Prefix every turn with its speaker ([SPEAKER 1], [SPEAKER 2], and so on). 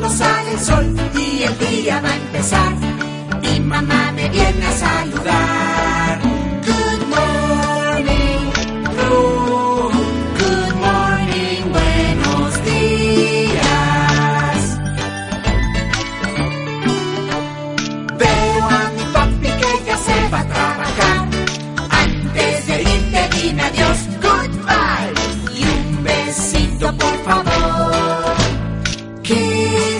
[SPEAKER 1] mismo sale el sol y el día va a empezar. Mi mamá me viene a saludar. Good morning, Blue. Good morning, buenos días. Veo a mi papi que ya se va a trabajar. Antes de irte dime adiós, goodbye. Y un besito por favor.